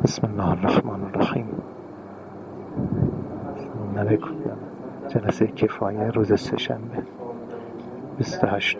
بسم الله الرحمن الرحیم. سلام علیکم. جلسه کفایه روز سه‌شنبه 28.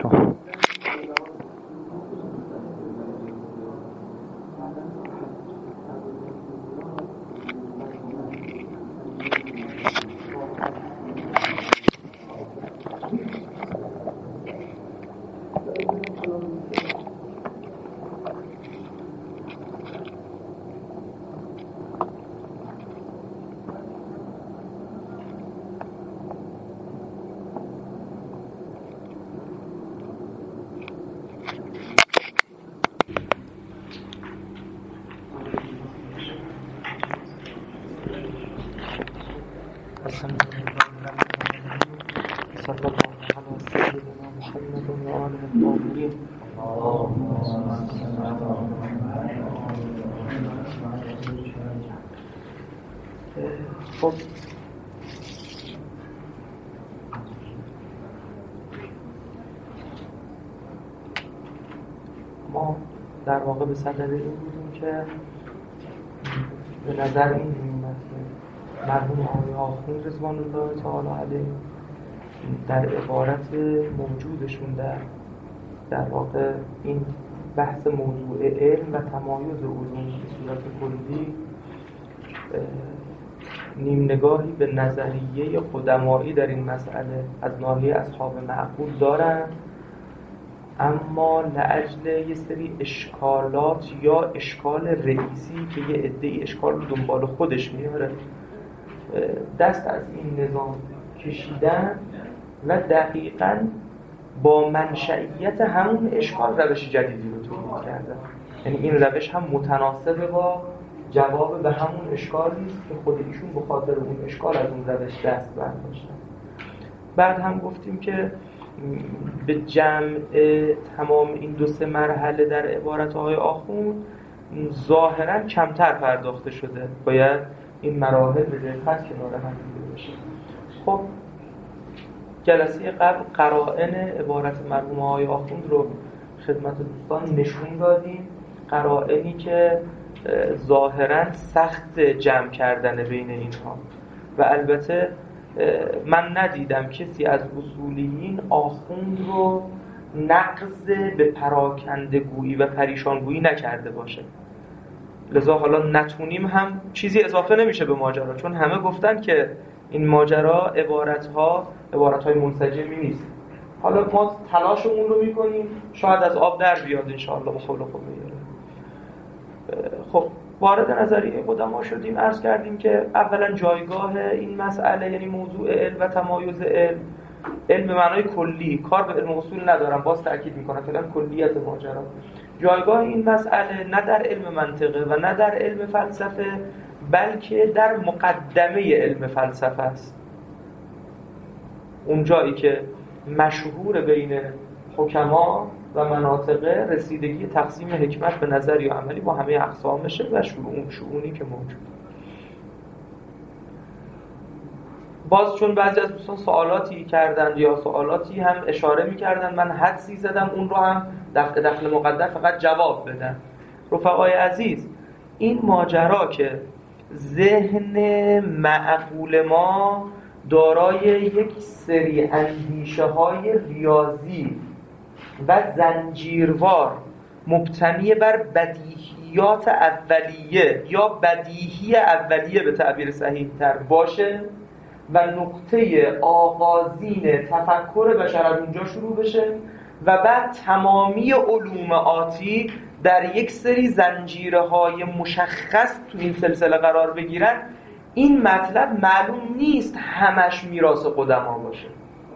خب ما در واقع به صدد این بودیم که به نظر این مرحوم آقای آخوند رضوان الله تعالی علیه در عبارت موجودشون در واقع این بحث موضوع علم و تمایز علوم به صورت کلی نیم نگاهی به نظریه قدمایی در این مسئله از ناحیه اصحاب معقول دارن، اما لاجل یه سری اشکالات یا اشکال رئیسی که یه عده‌ای اشکال رو دنبال خودش میاره دست از این نظام کشیدن و دقیقاً با منشئیت همون اشکال روش جدیدی رو تولید کردن. یعنی این روش هم متناسب با جواب به همون اشکالی است که خود ایشون به خاطر اون اشکال از اون روش دست برداشتن. بعد هم گفتیم که به جمع تمام این دو سه مرحله در عبارت آقای آخوند ظاهراً کمتر پرداخته شده. باید این مراحل به دقت کنار هم دیده بشه. خب جلسه قبل قرائن عبارت مرحوم آقای آخوند رو خدمت دوستان نشون دادیم، قرائنی که ظاهراً سخت جمع کردن بین اینها و البته من ندیدم کسی از اصولیین آخوند رو نقض به پراکندگویی و پریشانگویی نکرده باشه. لذا حالا نتونیم هم چیزی اضافه نمیشه به ماجرا، چون همه گفتن که این ماجرا عبارت‌های منسجمی نیست. حالا ما تلاشمون رو میکنیم شاید از آب در بیاد انشاءالله به قول خود میاره. خب وارد نظریه قدما شدیم، عرض کردیم که اولا جایگاه این مسئله یعنی موضوع علم و تمایز علم به معنای کلی، کار به علم اصول ندارم، باز تأکید میکنم فعلا کلیت ماجرا. جایگاه این مسئله نه در علم منطقه و نه در علم فلسفه، بلکه در مقدمه علم فلسفه است. اون جایی که مشهور بین حکما و مناطقه رسیدگی تقسیم حکمت به نظر یا عملی با همه اقسامشه و شؤونی که موجود. باز چون بعضی از دوستان سوالاتی کردند یا سوالاتی هم اشاره می‌کردن، من حدسی زدم اون رو هم دخل مقدر فقط جواب بدم. رفقای عزیز، این ماجرا که ذهن معقول ما دارای یک سری اندیشه‌های ریاضی و زنجیروار مبتنی بر بدیهیات اولیه یا بدیهی اولیه به تعبیر صحیح تر باشه و نقطه آغازین تفکر بشر از اونجا شروع بشه و بعد تمامی علوم آتی در یک سری زنجیرهای مشخص تو این سلسله قرار بگیرن، این مطلب معلوم نیست همش میراث قدما باشه.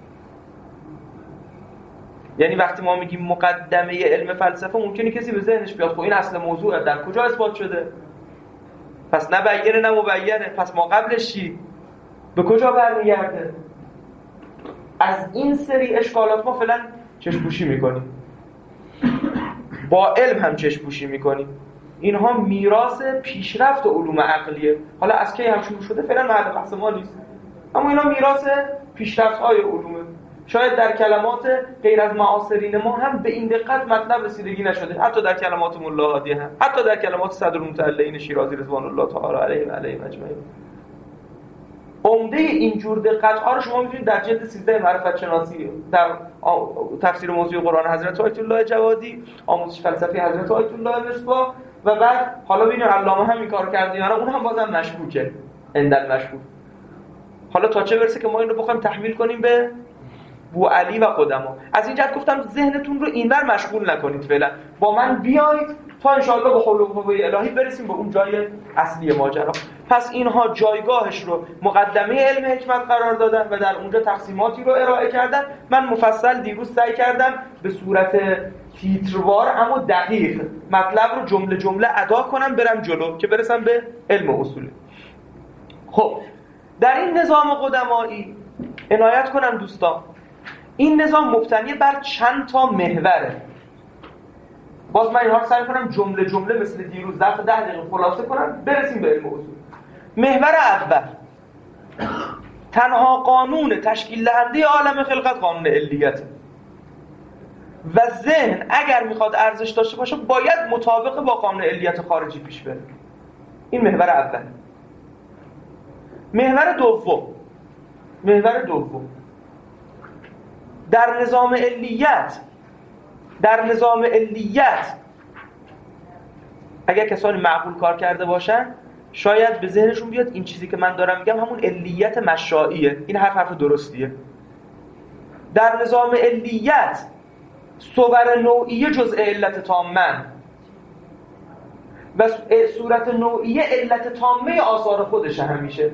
یعنی وقتی ما میگیم مقدمه علم فلسفه ممکنه کسی به ذهنش بیاد خب این اصل موضوع در کجا اثبات شده؟ پس نه بیانه نه مبینه، پس ما قبلش چی؟ به کجا برمیگرده؟ از این سری اشکالات ما فعلا چشم‌پوشی میکنیم، با علم هم چشم‌پوشی میکنیم. اینها میراث پیشرفت علوم عقلیه. حالا از کی هم شروع شده فعلا محل بحث ما نیست، اما اینا میراث پیشرفت‌های علومه. شاید در کلمات غیر از معاصرین ما هم به این دقت مطلب رسیدگی نشده، حتی در کلمات ملا هادی هم، حتی در کلمات صدرالمتعلین شیرازی رضوان الله تعالی علیه و علیهم اجمعین. عمده اینجور دقت‌ها رو شما می‌تونید در جلد 13 معرفت شناسی در تفسیر موضوع قرآن حضرت آیت الله جوادی، آموزش فلسفی حضرت آیت الله مصباح و بعد حالا ببینید علامه هم این کار کرده یا نه، اون هم بازم مشکوکه اندل مشکوک. حالا تا چه برسه که ما این رو بخوایم تحمیل کنیم به بوعلی و قدما. از این جهت گفتم ذهنتون رو اینور مشغول نکنید فعلا، با من بیایید تا انشاءالله به حول و قوه الهی برسیم به اون جای اصلی ماجرا. پس اینها جایگاهش رو مقدمه علم حکمت قرار دادن و در اونجا تقسیماتی رو ارائه کردن. من مفصل دیروز سعی کردم به صورت تیتروار اما دقیق مطلب رو جمله جمله ادا کنم برم جلو که برسم به علم اصولی. خب در این نظام قدمایی عنایت کنم دوستان، این نظام مبتنی بر چند تا محوره. باز من اینها رو سعی کنم جمله جمله مثل دیروز در 10 دقیقه خلاصه کنم برسیم به علم اصول. محور اول، تنها قانون تشکیل دهنده عالم خلقت قانون علیت و ذهن اگر میخواد ارزش داشته باشه باید مطابق با قانون علیت خارجی پیش بره. این محور اول. محور دوم، در نظام علیت اگر کسانی معقول کار کرده باشن شاید به ذهنشون بیاد این چیزی که من دارم میگم همون علیت مشائیه. این حرف درستیه. در نظام علیت صور نوعیه جزء علت تامن و صورت نوعیه علت تامه آثار خودشه. همیشه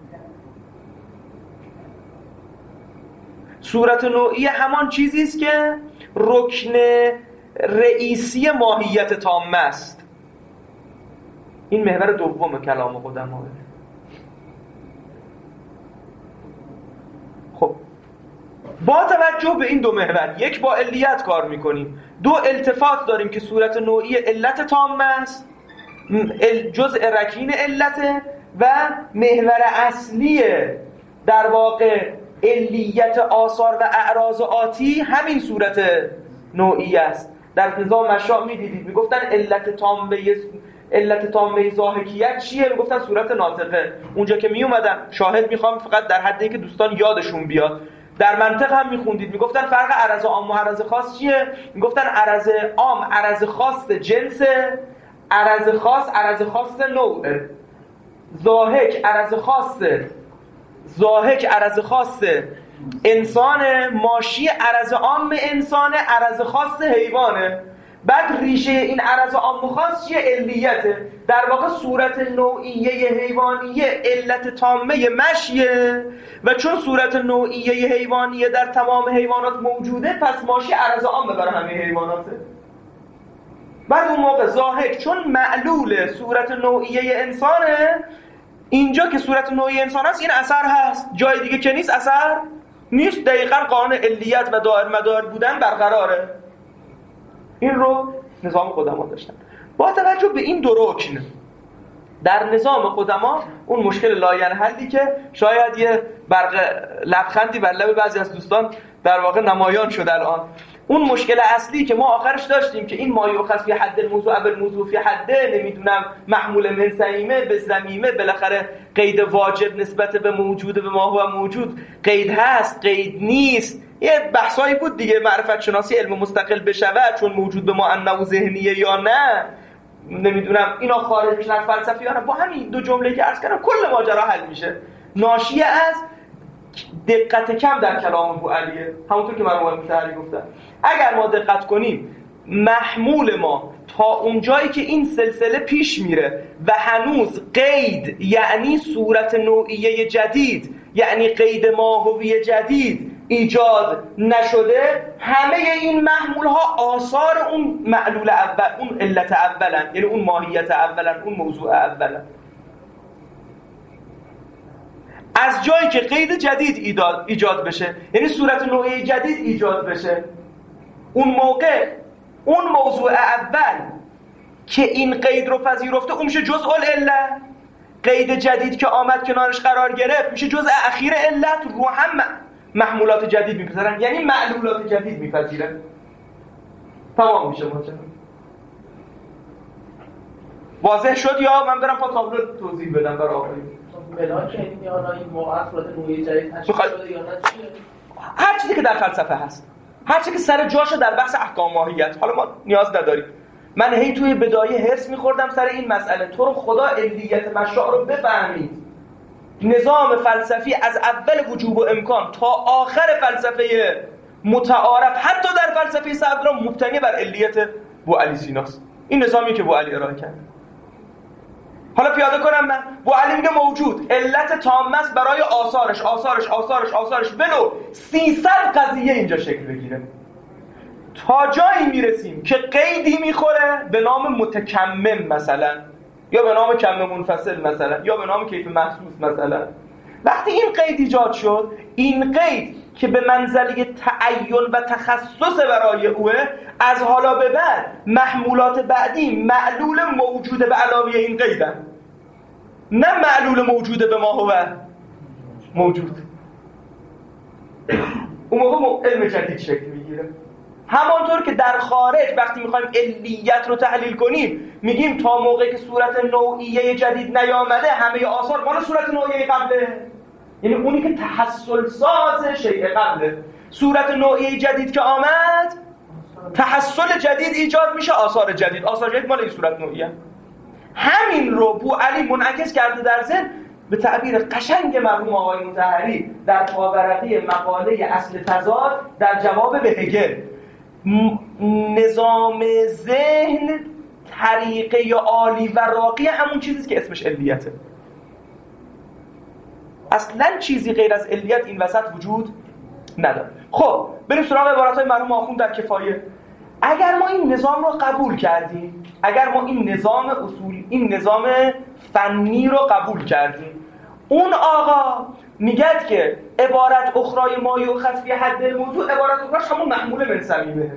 صورت نوعیه همان چیزی است که رکن رئیسی ماهیت تامه است. این محور دوم کلام قدما. خب با توجه به این دو محور، یک با علیت کار میکنیم، دو التفات داریم که صورت نوعی علت تامه است، جزء رکین علته و محور اصلی در واقع علیت آثار و اعراض آتی همین صورت نوعی است. در نظام مشاع میدیدید میگفتن علت تامه ضاحکیت چیه؟ میگفتن صورت ناطقه. اونجا که میومدن شاهد میخوام فقط در حدی که دوستان یادشون بیاد، در منطق هم میخوندید میگفتن فرق عرض عام و عرض خاص چیه؟ میگفتن عرض عام عرض خاص جنس، عرض خاص نوع، ضاحک عرض خاص انسان، ماشی عرض عام انسان، عرض خاص حیوانه. بعد ریشه این عرض عام و خاص چیه؟ علیته. در واقع صورت نوعیه حیوانیه علت تامه مشیه و چون صورت نوعیه حیوانیه در تمام حیوانات موجوده پس ماشی عرض عامه برای همه حیواناته. بعد اون موقع ضاحک چون معلول صورت نوعیه انسانه، اینجا که صورت نوعی انسان است این اثر هست، جای دیگه که نیست اثر نیست. دقیقاً قانون علیت و دائر مدار بودن برقراره. این رو نظام قدما داشتن. با توجه به این دو رکن در نظام قدما اون مشکل لاینحلی که شاید یه برق لبخندی بر لب بعضی از دوستان در واقع نمایان شد الان، اون مشکل اصلی که ما آخرش داشتیم که این ما یؤخذ فی حد الموضوع اول موضوع فی حده، نمیدونم محمول من سمیمه به ضمیمه، بالاخره قید واجب نسبت به موجود به ما هو موجود، قید هست قید نیست، یه بحثایی بود دیگه. معرفت شناسی علم مستقل بشود چون موجود به ما انه ذهنیه یا نه، نمیدونم اینا خارج میشن از فلسفه یا نه. با همین دو جمله که عرض کردم کل ماجرا حل میشه. ناشی از دقت کم در کلام بوعلیه. همونطور که مرحوم متحری گفتن اگر ما دقت کنیم محمول ما تا اون جایی که این سلسله پیش میره و هنوز قید یعنی صورت نوعیه جدید یعنی قید ماهوی جدید ایجاد نشده، همه این محمول ها آثار اون معلول اول، اون علت اولن، یعنی اون ماهیت اولن، اون موضوع اولن. از جایی که قید جدید ایجاد بشه یعنی صورت نوعی جدید ایجاد بشه، اون موقع اون موضوع اول که این قید رو پذیرفته اون میشه جزء العله. قید جدید که آمد کنارش قرار گرفت میشه جزء اخیر علت. رو هم محمولات جدید میپذیرن، یعنی معلولات جدید میپذیرن. تمام میشه ماجرا. واضح شد یا من برم با تابلو توضیح بدم برای آقایون؟ ملاک یعنی حالا این موضوعات نوعی جدید تشکیل شده یا نه چیه؟ هر چیزی که در فلسفه هست، هر چیزی که سر جاشه در بحث احکام ماهیت. حالا ما نیاز نداریم. من هی توی بدایه هرس می‌خوردم سر این مسئله، تو رو خدا علیت مشاع رو بفهمید. نظام فلسفی از اول وجوب و امکان تا آخر فلسفه متعارف، حتی در فلسفه صدرا، مبتنی بر علیت بوعلی سیناست. این نظامی که بوعلی ارائه کرد. حالا پیاده کنم من. بوعلی میگه موجود علت تامه است برای آثارش ولو 300 قضیه اینجا شکل بگیره، تا جایی میرسیم که قیدی میخوره به نام متکمم مثلا، یا به نام کم منفصل مثلا، یا به نام کیف محسوس مثلا. وقتی این قید ایجاد شد، این قید که به منزله تعین و تخصص برای اوه، از حالا به بعد محمولات بعدی معلول موجود به علاوه این قیدن، نه معلول موجود به ما هو موجود. اون موقع علم جدید شکل میگیره. همانطور که در خارج وقتی میخوایم علیت رو تحلیل کنیم میگیم تا موقعی که صورت نوعیه جدید نیامده همه آثار مال صورت نوعیه قبله، یعنی اونی که تحصل ساز شیء قبله. صورت نوعیه جدید که آمد، تحصل جدید ایجاد میشه، آثار جدید مال این صورت نوعیه. همین رو بوعلی منعکس کرده در ذهن به تعبیر قشنگ مرحوم آقای مطهری در پاورقی مقاله اصل تضاد در جواب به هگل. نظام ذهن طریقه عالی و راقی همون چیزیست که اسمش علیته. اصلا چیزی غیر از علیت این وسط وجود نداره. خب بریم سراغ عبارت‌های مرحوم آخوند در کفایه. اگر ما این نظام رو قبول کردیم، اگر ما این نظام اصول، این نظام فنی رو قبول کردیم، اون آقا میگد که عبارت اخرای ما یؤخذ فی حد الموضوع، عبارت اخراش همون محمول من صمیمه.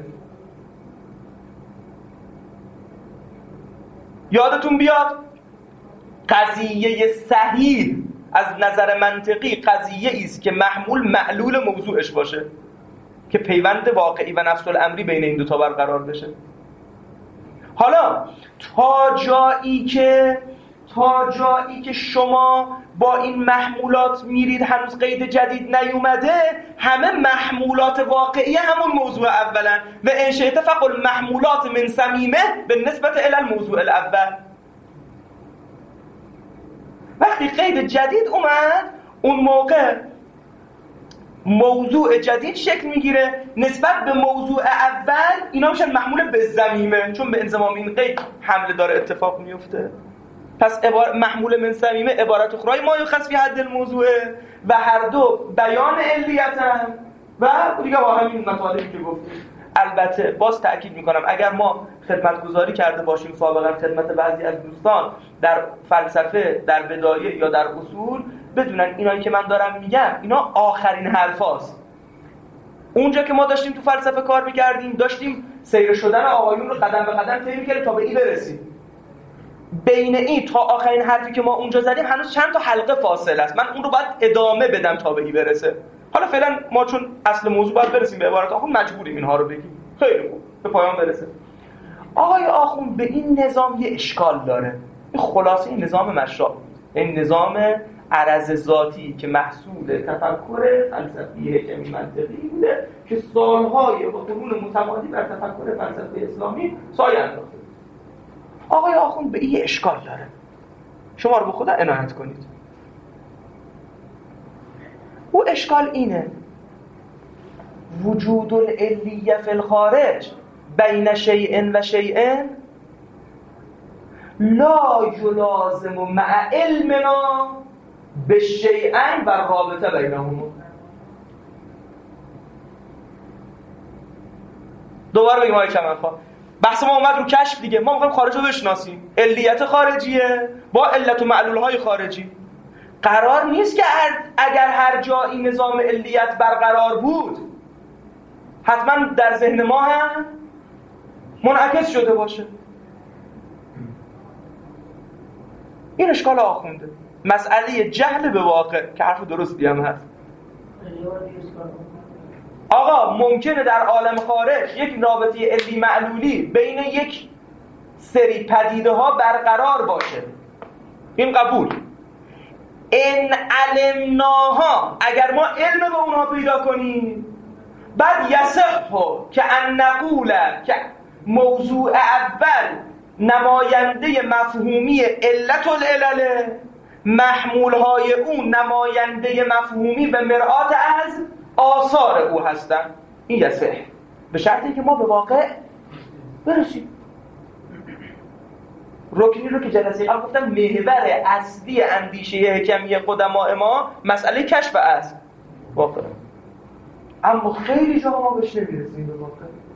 یادتون بیاد قضیه صحیح از نظر منطقی قضیه ایست که محمول معلول موضوعش باشه، که پیوند واقعی و نفس الامری بین این دوتا برقرار بشه. حالا تا جایی که شما با این محمولات میرید هنوز قید جدید نیومده، همه محمولات واقعی همون موضوع اولن و ان شئت فقل محمولات من صمیمه به نسبت الی الموضوع الاول. وقتی قید جدید اومد، اون موقع موضوع جدید شکل میگیره نسبت به موضوع اول. اینا میشن محمول به ضمیمه، چون به انضمام این قید حمله داره اتفاق میفته. پس محمول من صمیمه عبارت اخرای ما یؤخذ فی حد الموضوع و هر دو بیان علیتن و دیگه با همین مطالبی که گفتیم. البته باز تأکید میکنم اگر ما خدمتگزاری کرده باشیم سابقا خدمت بعضی از دوستان در فلسفه، در بدایه یا در اصول، بدونن اینایی که من دارم میگم اینا آخرین حرفاست. اونجا که ما داشتیم تو فلسفه کار میکردیم، داشتیم سیر شدن آقایون رو قدم به قدم طی می‌کردیم تا به این برسیم. بین این تا آخرین حرفی که ما اونجا زدیم هنوز چند تا حلقه فاصله است. من اون رو باید ادامه بدم تا به این برسه. حالا فعلا ما چون اصل موضوع باید برسیم به عبارت آخوند، مجبوریم اینها رو بگیم. خیلی خوب به پایان برسه. آقای آخوند به این نظام یه اشکال داره. این خلاصه این نظام مشروع، این نظام عرض ذاتی که محصول تفکر فلسفی حکمی منطقی بوده که سالهای با قرون متمادی بر تفکر فلسفه اسلامی سایه انداخته. آقای آخوند به این اشکال داره. شما رو به خدا عنایت کنید. او اشکال اینه: وجود العلیه فی الخارج بین شیء و شیء لا یلازم مع علمنا بالشیئین و رابطه بینهما. دوباره بگیم آقای چمنخواه، بحث ما اومد رو کشف دیگه. ما میخوایم خارج رو بشناسیم. علیت خارجیه با علت و معلولهای خارجی. قرار نیست که اگر هر جایی نظام علیت برقرار بود حتما در ذهن ما هم منعکس شده باشه. این اشکال آخونده، مسئله جهل به واقع، که حرف درستی هم هست. آقا ممکنه در عالم خارج یک رابطه علی معلولی بین یک سری پدیده ها برقرار باشه، این قبول. ان علمناها، اگر ما علم به اونها پیدا کنیم، بعد یصح که ان نقول که موضوع اول نماینده مفهومی علت العلل، محمولهای اون نماینده مفهومی به مرآت از آثار او هستن، این یصح، به شرطی که ما به واقع برسیم. رکنی رو که جلسه قبل گفتم محور اصلی اندیشه حکمی قدماء ما مسئله کشف است واقع، اما خیلی جاها ما بهش نمیرسیم به واقع.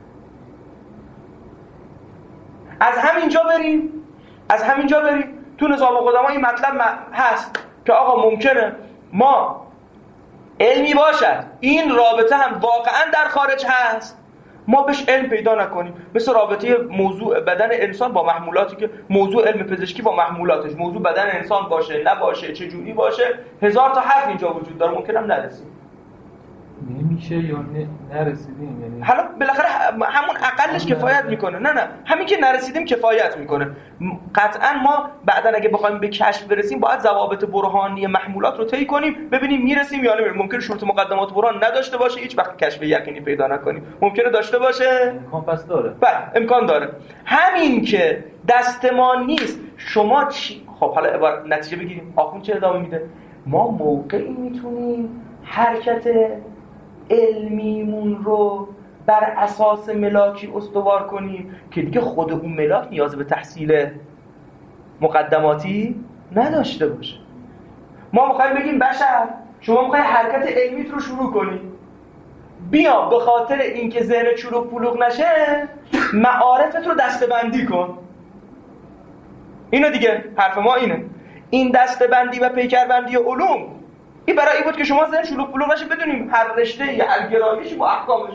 از همینجا بریم تو نظام قدما این مطلب هست که آقا ممکنه ما علمی باشد این رابطه هم واقعا در خارج هست، ما بهش علم پیدا نکنیم، مثل رابطه موضوع بدن انسان با محمولاتی که موضوع علم پزشکی با محمولاتش، موضوع بدن انسان باشه نباشه چه جوری باشه، هزار تا حرف اینجا وجود داره، ممکنه هم نرسیم. نمیشه یا نرسیدیم، یعنی حالا بالاخره همون اقلش کفایت میکنه. نه همین که نرسیدیم کفایت میکنه. قطعا ما بعدن اگه بخوایم به کشف برسیم باید ضوابط برهانی محمولات رو طی کنیم، ببینیم میرسیم یا نمیرسیم. ممکنه شروط مقدمات برهان نداشته باشه، هیچ وقت کشف یقینی پیدا نکنیم، ممکنه داشته باشه، امکان پس داره. بله امکان داره. همین که دست ما نیست شما چی؟ خب حالا نتیجه بگیریم. آخوند چه ادامه میده؟ ما موقعی میتونیم حرکت علمیمون رو بر اساس ملاکی استوار کنیم که دیگه خود اون ملاک نیاز به تحصیل مقدماتی نداشته باشه. ما میخوایم بگیم بشر شما میخوای حرکت علمیت رو شروع کنی، بیا به خاطر اینکه ذهن چروک پلوغ نشه معارفت رو دسته‌بندی کن. اینو دیگه حرف ما اینه. این دسته‌بندی و پیکربندی علوم این برای این بود که شما ذهن شلوغ پلوغ نشه، بدونیم هر رشته یا هر گرایشی با احکامش.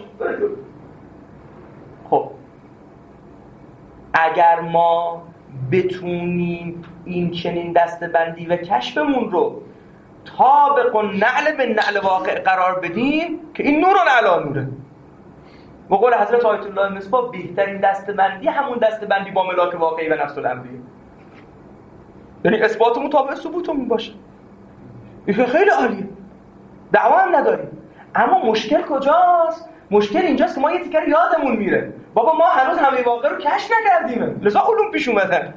خب اگر ما بتونیم این چنین دسته‌بندی و کشفمون رو طابق نعل به نعل واقع قرار بدیم که این نور علی نوره، به قول حضرت آیت الله مصباح بهترین دسته‌بندی همون دسته‌بندی با ملاک واقعی و نفس الامریه، یعنی اثبات مطابق ثبوتمون باشه. این خیلی عالیه، دعوا هم نداریم. اما مشکل کجاست؟ مشکل اینجاست که ما یه تیکر یادمون میره، بابا ما هنوز همه واقع رو کشف نکردیم، لذا علوم پیش اومدن.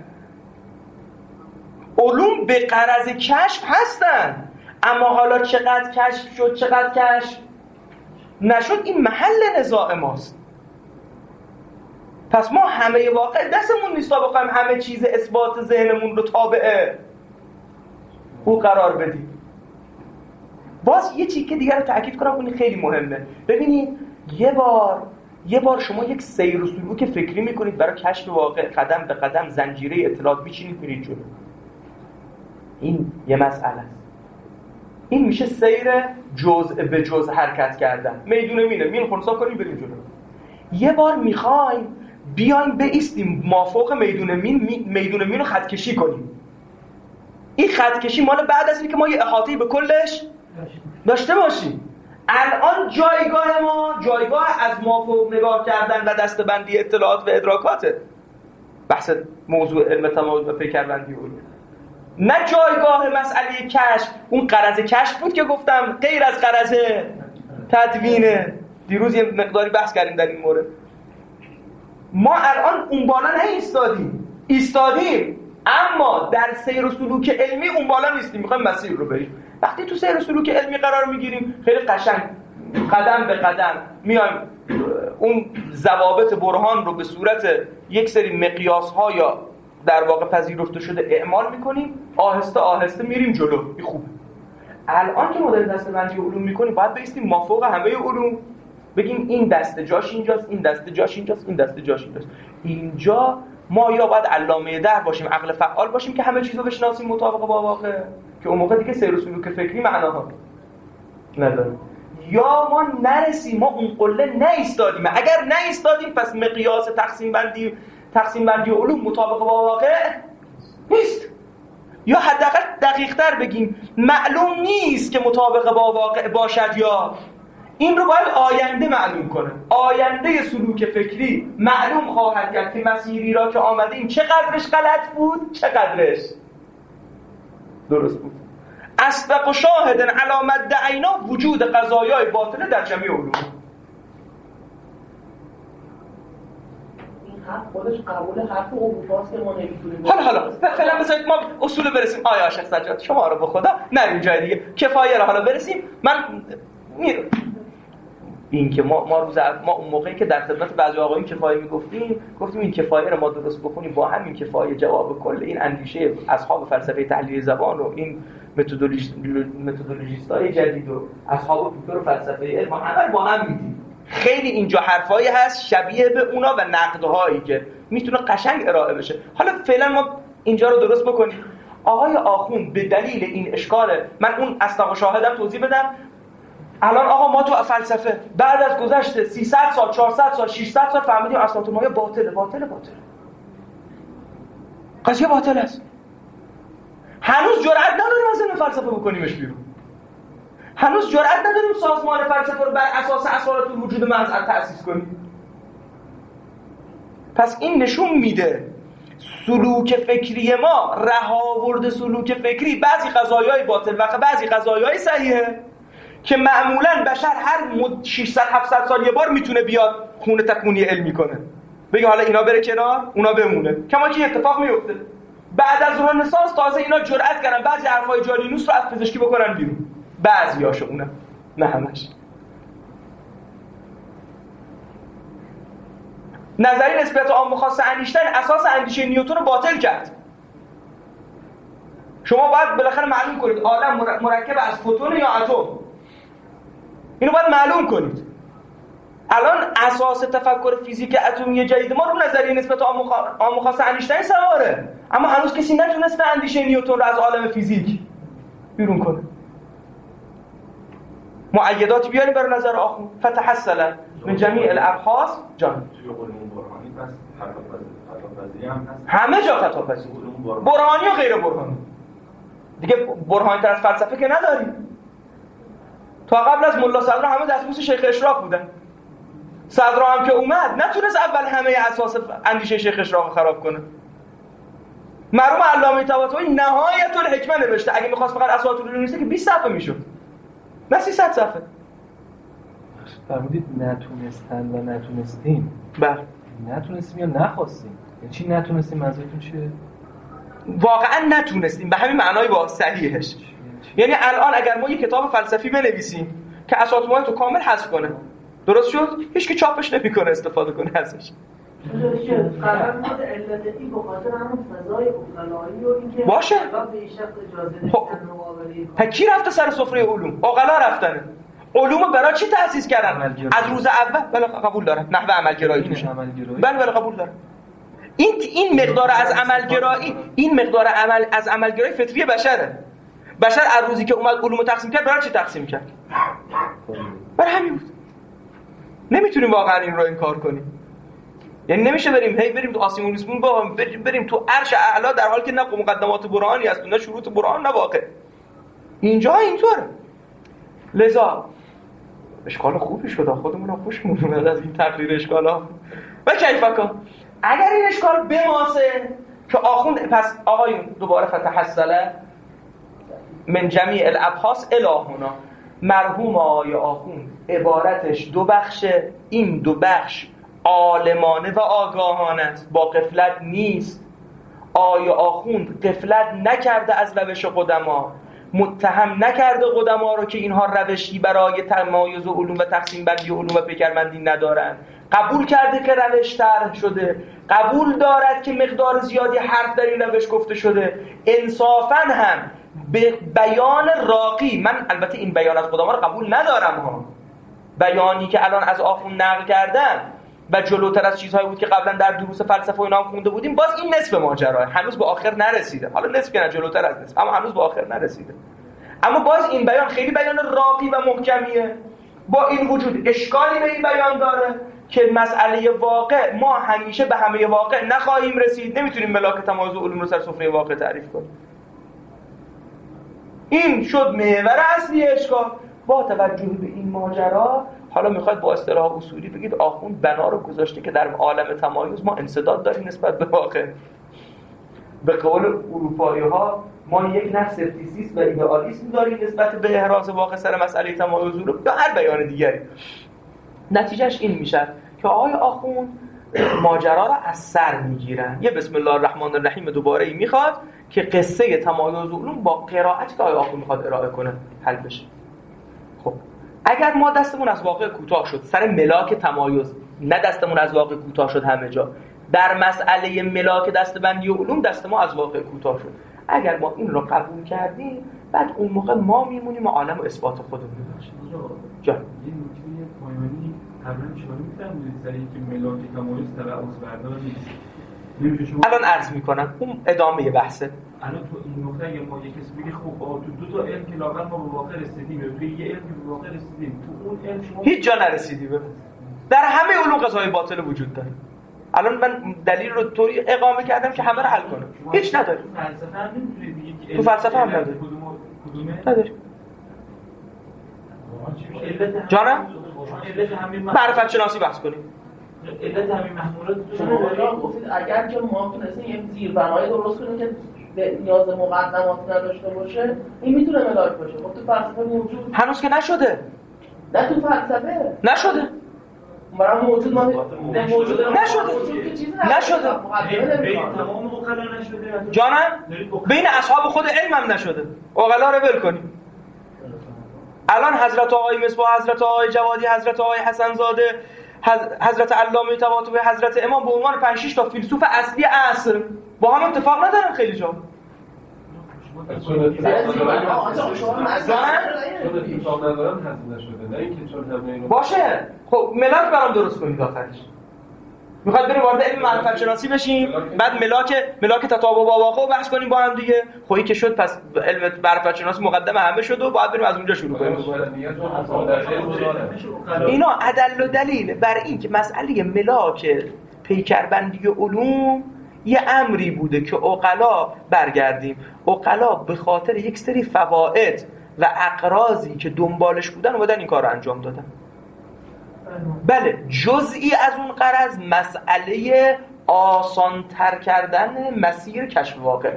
علوم به غرض کشف هستن، اما حالا چقدر کشف شد چقدر کشف نشد این محل نزاع ماست. پس ما همه واقع دستمون نیست تا بخوایم همه چیز اثبات ذهنمون رو تابع او قرار بدیم. باز یه چیزی که دیگر رو تأکید کنم، اون خیلی مهمه. ببینید یه بار شما یک سیر و سلوک فکری میکنید برای کشف واقع، قدم به قدم زنجیره اطلاعات میچینید میرید جلو. این یه مسئله است. این میشه سیر جزء به جزء حرکت کردن. میدون مین خونسا کنیم بریم جلو. یه بار میخوایم بیایم بایستیم مافوق میدون مین رو خط کشی کنیم. این خط کشی مال بعد از اینکه که ما یه احاطه‌ای به کلش داشته باشیم. الان جایگاه ما جایگاه از مافوق نگاه کردن و دسته‌بندی اطلاعات و ادراکاته، بحث موضوع علم تمایز و پیکربندی علوم، نه جایگاه مسئله کشف. اون غرض کشف بود که گفتم، غیر از غرض تدوینه. دیروز یه مقداری بحث کردیم در این مورد. ما الان اون بالا ایستادیم، اما در سیر و سلوک علمی اون بالا نیستیم، میخوایم مسیر رو بریم. وقتی تو سیر و سلوک علمی قرار میگیریم خیلی قشنگ قدم به قدم میایم اون ضوابط برهان رو به صورت یک سری مقیاس‌ها یا در واقع پذیرفته شده اعمال میکنیم، آهسته آهسته میریم جلو. این خوبه. الان که مدل دسته‌بندی علوم میکنیم باید بایستیم مافوق همه علوم، بگیم این دسته جاش اینجاست، این دسته جاش اینجاست، این دسته جاش اینجاست. اینجا ما یا باید علامه در باشیم، عقل فعال باشیم که همه چیزو بشناسیم مطابق با واقع، که اون موقع دیگه سیر و سلوک فکری معناها نداره. یا ما نرسیم، ما اون قله نایستادیم. اگر نایستادیم پس مقیاس تقسیم بندی علوم مطابق با واقع نیست. یا حداقل دقیق‌تر بگیم معلوم نیست که مطابق با واقع باشد یا این رو باید آینده معلوم کنه. آینده سلوک فکری معلوم خواهد کرد که مسیری را که آمده این چقدرش غلط بود، چقدرش درست بود. اصدق و شاهد علامت دعینا وجود قضایای باطله در جمعی علوم. این حرف خودش قبول حرف اروپاست که ما نمیتونیم. حالا فعلا بذارید ما اصول برسیم. آیا شیخ سجاد شما رو به خدا نریم جای دیگه، کفایه رو حالا برسیم. من میرم این که ما اون موقعی که در خدمت بعضی آقایون کفایه میگفتیم، گفتیم این کفایه رو ما درست بکنیم با همین کفایه جواب کل این اندیشه اصحاب فلسفه تحلیل زبان و این متدولوژیستای جدید و اصحاب فکر و فلسفه علم همه با هم میدیم. خیلی اینجا حرفایی هست شبیه به اونا و نقدهایی که میتونه قشنگ ارائه بشه. حالا فعلا ما اینجا رو درست بکنیم. آقای آخوند به دلیل این اشکال، من اون اصدق و شاهدم توضیح بدم. الان آقا ما تو فلسفه بعد از گذشت 300 سال 400 سال 600 سال فهمیدیم اساطیر مایه باطله. قضیه باطل است. هنوز جرئت نداریم از علم فلسفه بکنیمش بیرون. هنوز جرئت نداریم سازمان فلسفه رو بر اساس اسرار وجود محض تأسیس کنیم. پس این نشون میده سلوک فکری ما رهاورد سلوک فکری بعضی قضایای باطل و بعضی قضایای صحیحه که معمولاً بشر هر 600 700 سال یه بار میتونه بیاد خونه تکونی علمی کنه، بگه حالا اینا بره کنار اونا بمونه. کما که اتفاق میفته بعد از رنسانس تازه اینا جرأت کردن بعضی حرفای جالینوس رو از پزشکی بکنن بیرون، بعضیاشو، اونم نه همش. نظریه نسبیت عام خاص انیشتین اساس اندیشه نیوتن رو باطل کرد. شما باید بالاخره معلوم کنید عالم مرکب از فوتون یا اتم. اینو باید معلوم کنید. الان اساس تفکر فیزیک اتمی جدید ما رو نظریه نسبت عام خاص انیشتین سواره، اما هنوز کسی نتونسته اندیشه نیوتن رو از عالم فیزیک بیرون کنه. مؤیداتی بیاریم برای نظر آخوند. فتحصل من جمیع الابحاث جان. توی علوم برهانی پس خطاپذیری هم هست. همه جا خطاپذیری. برهانی و غیر برهانی. دیگه برهانی تر از فلسفه که نداریم. تا قبل از ملا صدرا همه دستموس شیخ اشراق بودن. صدرا هم که اومد نتونست اول همه اساس اندیشه شیخ اشراق خراب کنه. مرحوم علامه طباطبایی نهایت الحکمه نوشته. اگه می‌خواست فقط اساطیر رو نویسه که 20 صفحه میشد. نه 300 صفحه. فرمودید نتونستن و نتونستیم. بله. نتونستیم یا نخواستیم. یعنی چی نتونستیم؟ منظورتون چیه؟ واقعا نتونستیم به همین معنای با صحیحش. یعنی الان اگر ما یک کتاب فلسفی بنویسیم که اساطیر رو کامل حذف کنه، درست شد؟ هیچ کی چاپش نمی‌کنه استفاده کنه ازش. قرار بود علتی به خاطر همون فضای عقلایی و اینکه باشه. به این شخص اجازه نمیدن مقابله. کی رفته سر سفره علوم؟ عقلا رفتن. علوم برای چی تأسیس کردن؟ از روز اول بله قبول دارن. نحوه عملگرایی توشه. بله قبول دارن. این مقدار از عملگرایی، این مقدار از عملگرایی فطری بشره. بشر از روزی که اومد علومو تقسیم کرد برای چی تقسیم کرد؟ برای همین بود. نمیتونیم واقعا این رو انکار کنیم. یعنی نمیشه بریم تو آسمون ریسمون بریم تو عرش اعلا در حالی که نه مقدمات برهانی هست نه شروط برهان نه واقع. اینجا اینطوره. لذا اشکال خوبی شد، خودمون هم خوشمون اومد از این تقریر اشکالا. و کیفکا اگر این اشکال بماسه که آخوند، پس آقایون دوباره فتحصل من جمیع الابحاث الهنا، مرحوم آقای آخوند عبارتش دو بخشه. این دو بخش عالمانه و آگاهانه است، با غفلت نیست. آقای آخوند غفلت نکرده از روش قدما، متهم نکرده قدما رو که اینها روشی برای تمایز علوم و تقسیم بندی علوم و پیکربندی ندارن. قبول کرده که روش طرح شده، قبول دارد که مقدار زیادی حرف در این روش گفته شده. انصافاً هم به بیان راقی، من البته این بیان از قدما رو قبول ندارم ها، بیانی که الان از آخوند نقل کردن و جلوتر از چیزهایی بود که قبلا در دروس فلسفه و اینا هم خونده بودیم، باز این نصف ماجرا، هنوز به آخر نرسیده. حالا نصف که نه، جلوتر از نصف، اما هنوز به آخر نرسیده. اما باز این بیان خیلی بیان راقی و محکمیه. با این وجود اشکالی به این بیان داره که مسئله واقع، ما همیشه به همه واقع نخواهیم رسید. نمیتونیم ملاک تمایز علوم رو سر سفره واقع تعریف کنیم. این شد محور اصلی اشکال. با توجه به این ماجرا حالا میخواید با اصطلاح اصولی بگید آخوند بنا رو گذاشته که در عالم تمایز ما انسداد داریم نسبت به واقع. به قول اروپایی‌ها ما یک نه سکتیسیسم و ایدئالیسم داریم نسبت به احراز واقع سر مسئله تمایز رو یا هر بیان دیگری. نتیجهش این میشه که آقای آخوند ماجرا را از سر میگیرن. یه بسم الله الرحمن الرحیم دوباره ای میخواد که قصه تمایز علوم با قرائتی که آقای آخوند میخواد ارائه کنه حل بشه. خب اگر ما دستمون از واقع کوتاه شد سر ملاک تمایز، نه دستمون از واقع کوتاه شد همه جا، در مسئله ملاک دستبندی علوم دست ما از واقع کوتاه شد، اگر ما این رو قبول کردیم بعد اون موقع ما میمونیم و عالم و اثبات خودمون باشه. جان یه نکته پایانی قبلا شما می‌فرمایید سر اینکه ملاک تمایز تبعض بردار نیست. الان عرض میکنم اون ادامه بحثه. الان تو این نکته اگه ما یک کسی بگه خب تو دو تا علم که لااقل ما به واقع رسیدیم یا تو یه علم که به واقع رسیدیم تو اون علم شما هیچ جا نرسیدیم. در همه علوم قضای باطل وجود داره. الان من دلیل رو طوری اقامه کردم که همه رو حل کنه. هیچ نداره. فلسفه هم نمی‌تونی بگی تو فلسفه هم نداره. کدومه؟ نداره. جانم؟ معرفت شناسی بحث کنیم. علت همین محمولات شما گفتید اگر که ما تونستیم یک زیربنای درست کنیم که نیاز مقدمات نداشته باشه این میتونه ملاک باشه. خب تو فلسفه موجود هنوز که نشده. نه تو فلسفه نشده. برای موجود ما نشده. تمام عقلا نشده. جانم بین اصحاب خود علم هم نشده. عقلا رو ول کنیم. الان حضرت آقای مصباح، حضرت آقای جوادی، حضرت آقای حسن زاده، حضرت علامه طباطبایی، حضرت امام به عنوان 5-6 تا فیلسوف اصلی عصر با هم اتفاق ندارن خیلی جا. باشه خب ملاک برام درست کنید آخرش. میخواد بریم وارد علم معرفت شناسی بشیم بعد ملاک تطابق با واقع رو بحث کنیم با هم دیگه. خب این که شد پس علم معرفت شناسی مقدمه همه شد و باید بریم از اونجا شروع کنیم. اینا عدل و دلیل بر این که مسئله ملاک پیکربندی علوم یه امری بوده که عقلا برگردیم. عقلا به خاطر یک سری فواید و اقراضی که دنبالش بودن اومدن این کار رو انجام دادن. بله جزئی از اون غرض مسئله آسان‌تر کردن مسیر کشف واقع.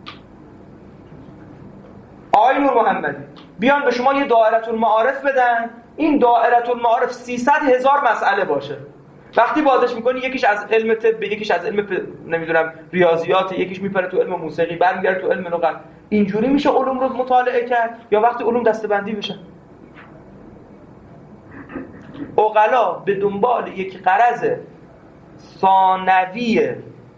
آقای نور محمدی بیان به شما یه دائره المعارف بدن، این دائره المعارف 300,000 مسئله باشه. وقتی بازش میکنی یکیش از علم طب، یکیش از علم نمیدونم ریاضیات، یکیش میپره تو علم موسیقی، برمیگره تو علم لغت. اینجوری میشه علوم رو مطالعه کرد یا وقتی علوم دسته‌بندی بشه. عقلا به دنبال یک غرض ثانویه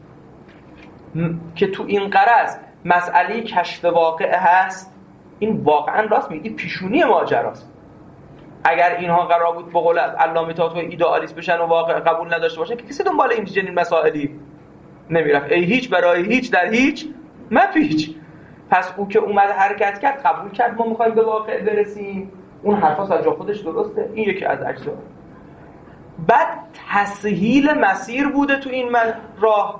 که تو این غرض مسئله کشف واقع هست. این واقعا راست میگی پیشونی ماجراست. اگر اینها قرار بود به قول علامه طباطبایی ایدئالیست بشن و واقع قبول نداشته باشن که کسی دنبال این چنین مسائلی نمیرفت. ای هیچ برای هیچ در هیچ مپیچ. پس او که اومد حرکت کرد قبول کرد ما میخوایم به واقع برسیم. اون حرفاس از جا خودش درسته. این یکی از اجزا. بعد تسهیل مسیر بوده تو این راه.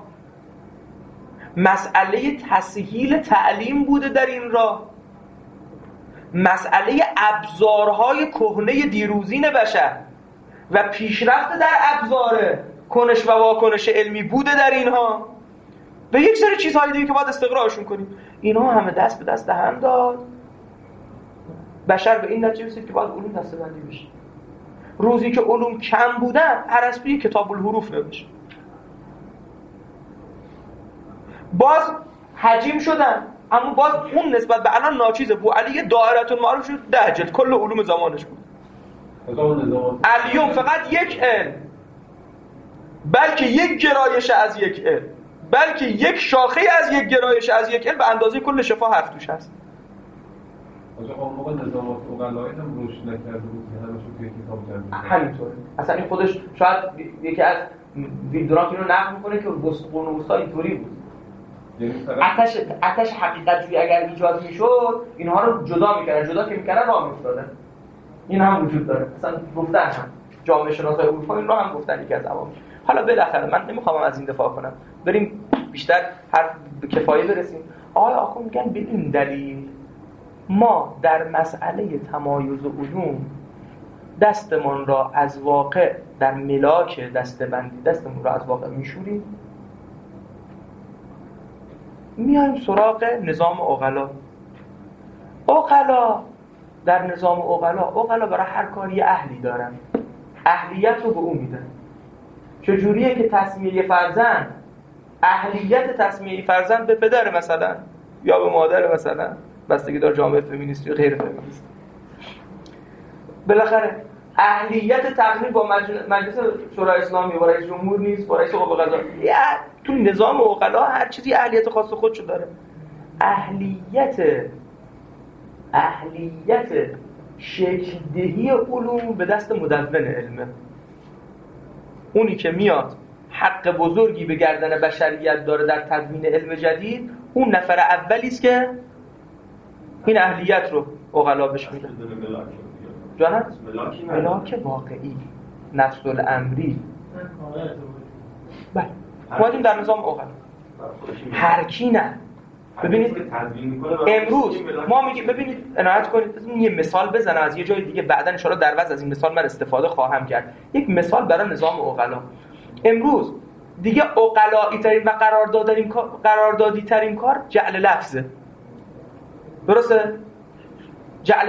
مسئله تسهیل تعلیم بوده در این راه. مسئله ابزارهای کهنه دیروزین بشر و پیشرفت در ابزار کنش و واکنش علمی بوده در اینها و یک سری چیزهای دیگه که باید استقراءشون کنیم. اینها همه دست به دست هم داد بشر به این نتیجه رسید که باید علوم دسته‌بندی بشه. روزی که علوم کم بودن ارسطویی کتاب الحروف نوشت. باز حجیم شدن اما باز اون نسبت به الان ناچیزه. بوعلی دائره المعارف شد 10 جلد کل علوم زمانش بود. الیوم فقط یک علم، بلکه یک گرایش از یک علم، بلکه یک شاخه از یک گرایش از یک علم به اندازه کل شفا حرف توش هست. اون موقع نظامات عقلایی هم روش نکرده بود که همه شو توی کتاب جمع همینطوره. اصلا این خودش شاید یکی از ویلدورانت اینو نقل میکنه که قرنوس‌ها اینطوری بود. آتش حقیقت جویی اگر ایجاد میشد اینها رو جدا میکردن، جدا که میکردن راه میافتادن. این هم وجود داره. مثلا گفتن هم جامعه شناسای اروپا این رو هم گفتن یکی از عوامل. حالا بالاخره من نمیخوام از این دفاع کنم، بریم بیشتر حرف به کفایه برسیم. آقای آخوند میگن بدین دلیل ما در مسئله تمایز علوم دستمان را از واقع در ملاک دستبندی دستمون را از واقع میشوریم، میایم سراغ نظام عقلا. عقلا در نظام عقلا برای هر کاری اهلی دارن، اهلیت رو به اون میدن. چجوریه که تسمیه فرزند، اهلیت تسمیه فرزند به پدر مثلا یا به مادر مثلا، بستگی داره جامعه فمینیستی یا غیر فمینیستی، بالاخره اهلیت تقریب با مجلس شورای اسلامی با رئیس جمهور نیست، با رئیس قوه قضاییه. تو نظام عقلا هر چیزی اهلیت خاص خودشو داره. اهلیت شکل دهی علوم به دست مدون علمه. اونی که میاد حق بزرگی به گردن بشریت داره در تدوین علم جدید، اون نفر اولی است که این اهلیت رو عقلا بهش میده. جانم؟ ملاک واقعی، نفس الامری. بله اومدیم در نظام عقلا. هر کی نه. ببینید امروز ما میگیم، ببینید عنایت کنید یه مثال بزنم از یه جای دیگه، بعداً ان شاءالله در وضع از این مثال من استفاده خواهم کرد. یک مثال برای نظام عقلا. امروز دیگه عقلایی ترین و قراردادی ترین کار جعل لفظه. درسته؟ جعل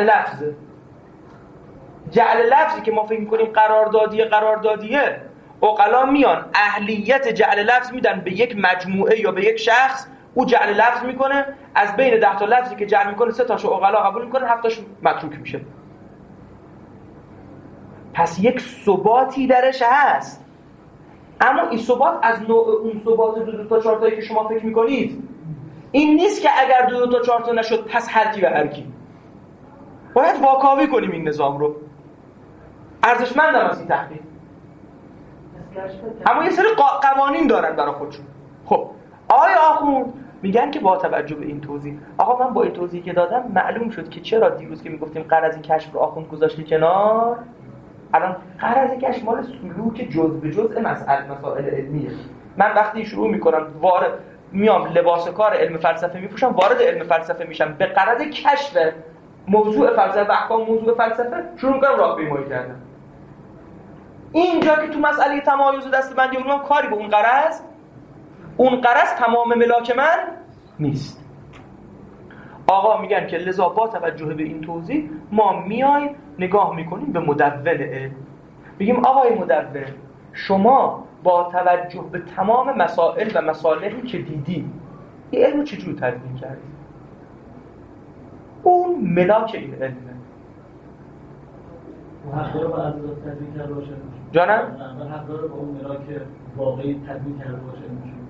لفظی که ما فکر می‌کنیم قراردادیه، عقلا میان اهلیت جعل لفظ میدن به یک مجموعه یا به یک شخص، او جعل لفظ میکنه، از بین 10 تا لفظی که جعل میکنه 3 تاشو عقلا قبول میکنه، 7 تاش متروک میشه. پس یک ثباتی درش هست، اما این ثبات از نوع اون ثبات 2 تا 4 تایی که شما فکر میکنید. این نیست که اگر 2 تا 4 تا نشد پس هر کی و هر کی. باید واکاوی کنیم این نظام رو. ارزشمندم از این تحقیق. اما یه سری قوانین دارن برای خودشون. خب آقای آخوند میگن که با توجه به این توضیح، آقا من با این توضیحی که دادم معلوم شد که چرا دیروز که میگفتیم قرضی کشف رو آخوند گذاشتی کنار، الان قرضی کشف مال سلوک جزء به جزء مسائل علمیه. من وقتی شروع میکنم میام لباس کار علم فلسفه میپوشم، وارد علم فلسفه میشم، به قرض کشف موضوع فلسفه و احکام موضوع فلسفه شروع میکنم راهپیمایی کردن. اینجا که تو مسئله تمایز و دسته‌بندی علوم کاری به اون قرض تمام ملاک من نیست. آقا میگن که لذا با توجه به این توضیح ما میایم نگاه میکنیم به مدون علم، میگیم آقای مدون شما با توجه به تمام مسائل و مصالحی که دیدی این علم رو چجور تدوین کردی؟ اون ملاک این علمه. حق داره با عرضات تدوین کرده باشه؟ جانم؟ حق داره با اون ملاک واقعی تدوین کرده باشه؟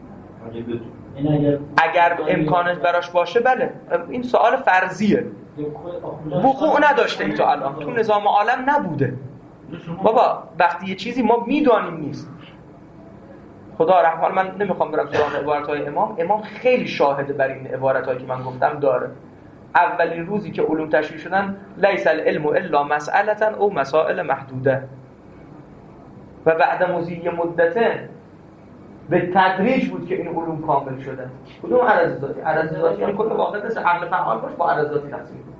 اگر امکانش براش باشه بله. این سوال فرضیه، وقوع نداشته ای تا الان، تو نظام عالم نبوده. بابا وقتی یه چیزی ما میدانیم نیست، خدا رحمان، من نمیخوام برم سراغ عبارتهای امام خیلی شاهده بر این عبارتهایی که من گفتم داره. اولین روزی که علوم تشریح شدن لیس العلم الا مسئلة او مسائل محدوده و بعد مضی مدته به تدریج بود که این علوم کامل شدن. کدوم عرض ذاتی یعنی کل واقع دست عقل فعال باش با عرض ذاتی تقسیم کن.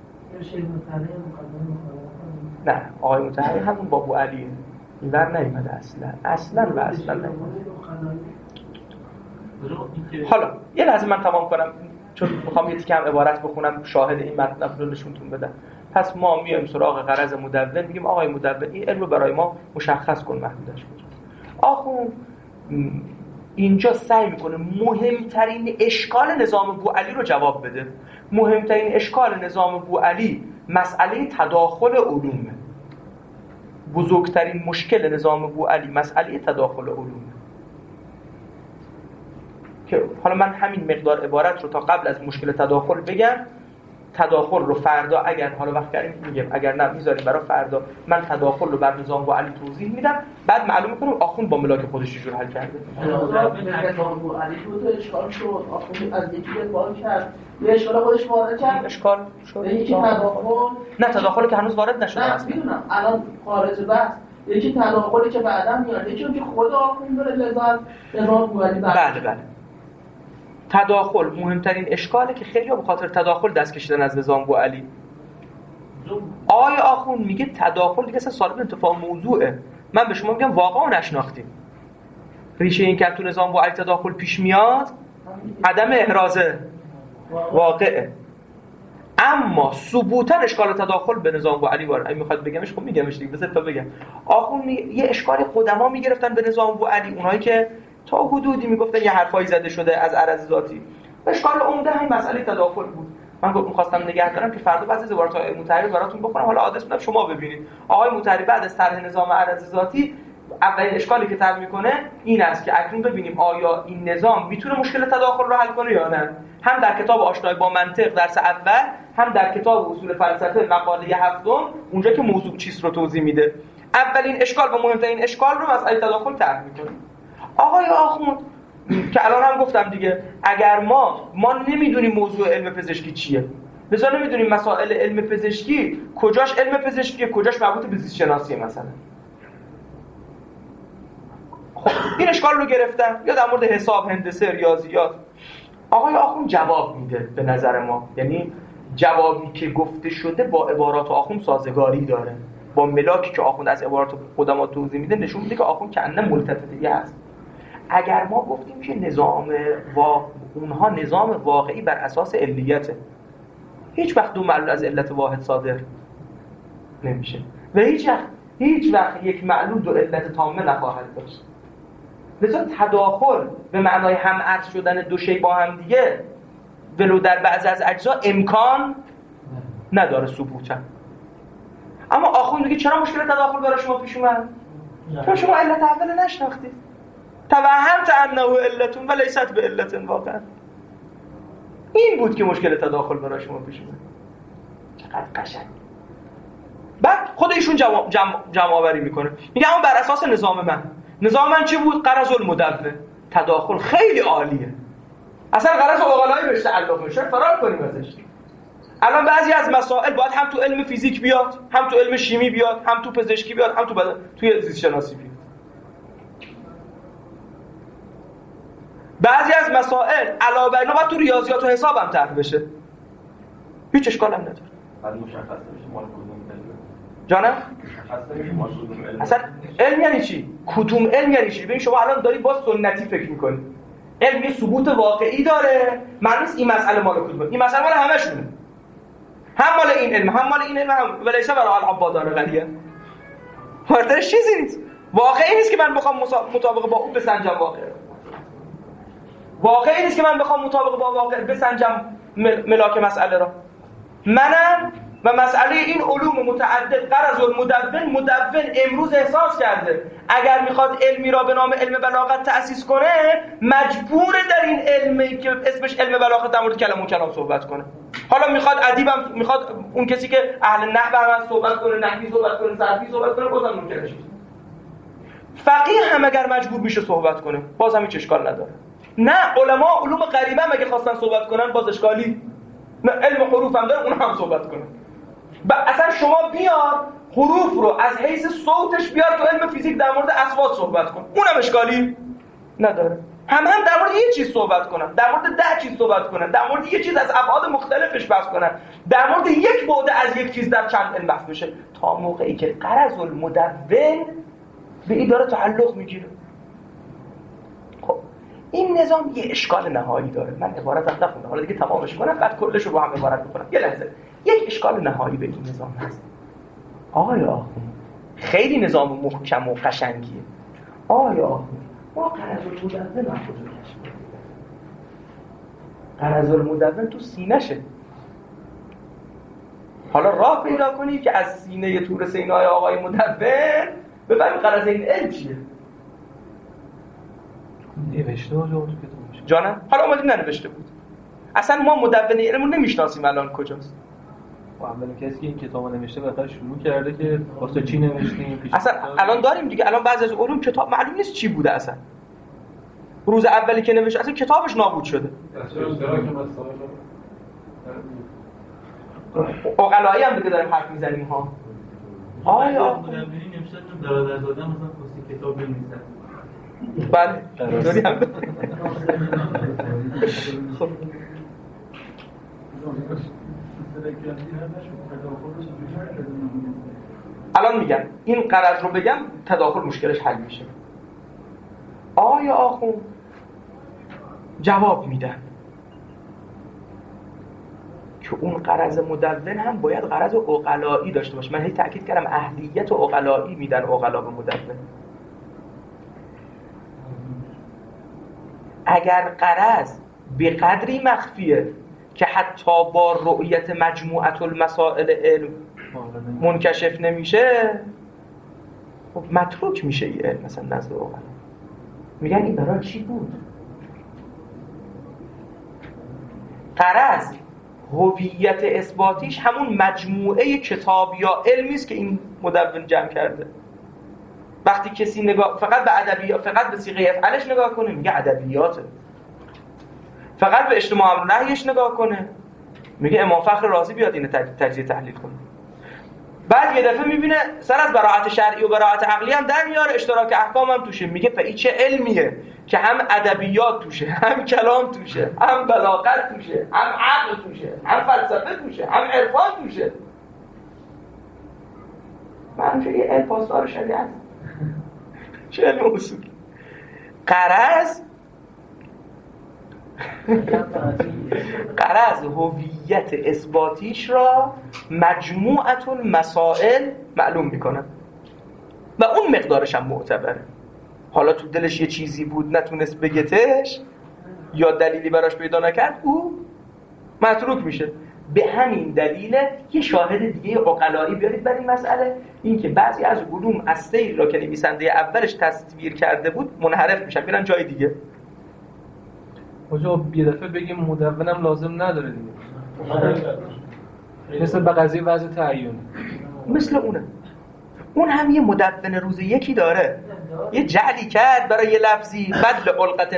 نه آقای مطهری همون با ابو علیه، این ور نیومده اصلا نیومده. حالا یه لحظه من تمام کنم چون میخوام یه تیکه هم عبارت بخونم شاهد این مطلب رو نشونتون بدم. پس ما میایم سراغ غرض مدون، میگیم آقای مدون این علم رو برای ما مشخص کن محدودش کجاست. آخوند اینجا سعی میکنه مهمترین اشکال نظام بوعلی رو جواب بده. مهمترین اشکال نظام بوعلی مسئله تداخل علومه. بزرگترین مشکل نظام بوعلی مسئله تداخل علومه که حالا من همین مقدار عبارت رو تا قبل از مشکل تداخل بگم. تداخل رو فردا اگر حالا وقت کردیم میگم، اگر نه میذاریم برای فردا. من تداخل رو بر نظام بوعلی توضیح میدم، بعد معلوم میکنم آخوند با ملاک خودش چجور حل کرده. نظام بوعلی تو اشکال شد، آخوند از یکی ادعا کرد، یه اشکال خودش وارد کرد. اشکال شد. یکی تداخل، نه تداخلی که هنوز وارد نشده است. میدونم الان خارج بحث. یکی تداخلی که بعداً میاد، یکی اون که خود آخوند داره لذت نظام بوعلی. بله تداخل مهمترین اشکاله که خیلی به خاطر تداخل دست کشیدن از نظام بوعلی. آقای آخوند میگه تداخل دیگه اصلا صالح انتفاع موضوعه. من به شما میگم واقعا نشناختیم. ریشه این که تو نظام بوعلی تداخل پیش میاد عدم احرازه واقعه. اما ثبوتا اشکال تداخل به نظام بوعلی وارد. اگه میخواد بگمش خب میگمش دیگه، بذار تا بگم. آخوند یه اشکال قدما میگرفتن به نظام بوعلی، اونایی که تا حدودی میگفتن یه حرفایی زده شده از عرض ذاتی. اشکال عمده همین مسئله تداخل بود. من می‌خواستم نگه دارم که فردا بعضی از عبارات آقای مطهری براتون بخونم، حالا آدرس میدم شما ببینید. آقای مطهری بعد از طرح نظام عرض ذاتی اولین اشکالی که طرح میکنه این است که اکنون ببینیم آیا این نظام میتونه مشکل تداخل رو حل کنه یا نه. هم در کتاب آشنایی با منطق درس اول، هم در کتاب اصول فلسفه مقاله هفتم اونجا که موضوع چیست رو توضیح میده. اولین اشکال و مهمترین اشکال رو مسئله تداخل طرح میکنه. آقای آخوند که الان هم گفتم دیگه، اگر ما نمیدونیم موضوع علم پزشکی چیه، لذا نمیدونیم مسائل علم پزشکی کجاش علم پزشکیه، کجاش مربوط به زیست شناسیه مثلا. خب این اشکال رو گرفتم یا در مورد حساب، هندسه، ریاضیات. آقای آخوند جواب میده به نظر ما، یعنی جوابی که گفته شده با عبارات آخوند سازگاری داره، با ملاکی که آخوند از عبارات قدما توضیح میده نشون میده که آخوند کنه ملتفتی است. اگر ما گفتیم که اونها نظام واقعی بر اساس علیته، هیچ وقت دو معلول از علت واحد صادر نمیشه و هیچ وقت یک معلول دو علت تامه نخواهد داشت. لذا تداخل به معنای هم عرض شدن دو شی با هم دیگه ولو در بعضی از اجزا امکان نداره ثبوتا. اما آخوند میگه چرا مشکل تداخل برای شما پیش اومد؟ چون شما علت اول نشناختید. توهمت انه علتون و لیست به علتن واقعا. این بود که مشکل تداخل برای شما پیش اومد. چقدر قشنگ. بعد خود ایشون جمع آوری میکنه، میگه اما بر اساس نظام من چی بود؟ غرض المدون. تداخل خیلی عالیه، اصلا غرض اوغلایی بهش تعلق میشه، فرار کنیم ازش. الان بعضی از مسائل باید هم تو علم فیزیک بیاد، هم تو علم شیمی بیاد، هم تو پزشکی بیاد، هم توی زیست شناسی بیاد. بعضی از مسائل علاوه بر اینا باید تو ریاضیات و حساب هم طرح بشه. هیچ اشکال هم نداره. بعد مشخص نمیشه مال کدوم علم. جانم؟ مشخص نمیشه مال کدوم علم. اصلا علم یعنی چی؟ کدوم علم یعنی چی؟ ببین شما الان داری با سنتی فکر می‌کنی. علم یه ثبوت واقعی داره، معنی نیست این مسئله مال کدوم. این مسئله مال همشونه. هم مال این علم، هم مال این علم، هم ولیسه برای العباد داره غلیه. فراترش چیزی نیست. واقعی نیست که من بخوام مطابق با اون بسنجم واقعی نیست که من بخوام مطابق با واقع بسنجم ملاک مسئله را. منم و مسئله این علوم متعدد غرض المدون امروز احساس کرده اگر میخواد علمی را به نام علم بلاغت تأسیس کنه مجبوره در این علمی که اسمش علم بلاغت در مورد کلام و کلام صحبت کنه. حالا میخواد ادیبم، میخواد اون کسی که اهل نحو هم صحبت کنه، نحوی صحبت کنه، صرفی صحبت کنه، بازم ممکنه نیست. فقیه هم اگر مجبور میشه صحبت کنه باز هم هیچ اشکال نداره. نه علما علوم غریبه هم اگه خواستن صحبت کنن باز اشکالی نه، علم حروف هم داره اون هم صحبت کنه. اصلا شما بیار حروف رو از حیث صوتش بیار تو علم فیزیک در مورد اصوات صحبت کن، اونم اشکالی نداره. هم در مورد یه چیز صحبت کنن، در مورد 10 چیز صحبت کنن، در مورد یه چیز از ابعاد مختلفش بحث کنن، در مورد یک بعد از یک چیز در چند علم بحث بشه، تا موقعی که غرض المدون به این داره تعلق میگیره. خب این نظام یه اشکال نهایی داره. من عبارت نخوندم، حالا دیگه تمامش کنم بعد کلش رو با هم عبارت میکنم. یه لحظه. یک اشکال نهایی به این نظام هست. آقا خیلی نظام محکم و قشنگیه. آقا ما غرض المدون محفوظ کشف. غرض المدون تو سینه‌شه. حالا راه پیدا کنی که از سینه طور سینای آقای مدون بفهمی غرض این علم چیه. نوشته بود تو کتابش. جانم؟ حالا اومدیم ننوشته بود. اصلا ما مدون علمو نمیشناسیم الان کجاست. اولین کسی که این کتابو نوشته بعدا شروع کرده که واسه چی نوشتیم. اصلا الان داریم دیگه، الان بعضی از علوم کتاب معلوم نیست چی بوده اصلا. روز اولی که نوشته اصلا کتابش نابود شده. عقلایی هم دیگه داریم حرف میزنیم ها. آیا مدونی نمیشه تو برادرزاده مثلا خواستی کتاب بنویسن. بله اینطوری هم خب الان میگم این غرض رو بگم تداخل مشکلش حل میشه. آیا آخوند جواب میدن که اون غرض مدون هم باید غرض عقلایی داشته باشه. من هی تاکید کردم اهلیت عقلایی میدن عقلا به مدون. اگر غرض به قدری مخفیه که حتی با رؤیت مجموعة المسائل علم منکشف نمیشه، خب متروک میشه این علم مثلا نزد عقلا. میگن این برای چی بود؟ غرض هویت اثباتیش همون مجموعه کتاب یا علمی است که این مدون جمع کرده. وقتی کسی نگاه فقط به ادبیات، فقط به صیغه افعالش نگاه کنه میگه ادبیاته، فقط به اجتماع امر نهیش نگاه کنه میگه امام فخر رازی بیاد اینو تجزیه تحلیل کنه. بعد یه دفعه میبینه سر از براعت شرعی و براعت عقلی هم در میاره، اشتراک احکام هم توشه، میگه این چه علمیه که هم ادبیات توشه، هم کلام توشه، هم بلاغت توشه، هم عقل توشه، هم فلسفه توشه، هم عرفان توشه. من یه علم پاسدار شریعت چه علم اصول. غرض هویت اثباتیش را مجموعة المسائل معلوم میکنه و اون مقدارش هم معتبره. حالا تو دلش یه چیزی بود نتونست بگتش یا دلیلی براش پیدا نکرد، او متروک میشه. به همین دلیل یه شاهد دیگه عقلایی بیارید بر این مسئله، این که بعضی از علوم از سیر را که نویسنده اولش تصویر کرده بود منحرف میشن میرن جای دیگه. آجا یه دفعه بگیم مدونم لازم نداره دیگه، مثل به قضیه وضع تعیین، مثل اون هم یه مدون روز یکی داره، یه جعلی کرد برای لفظی بدل علقت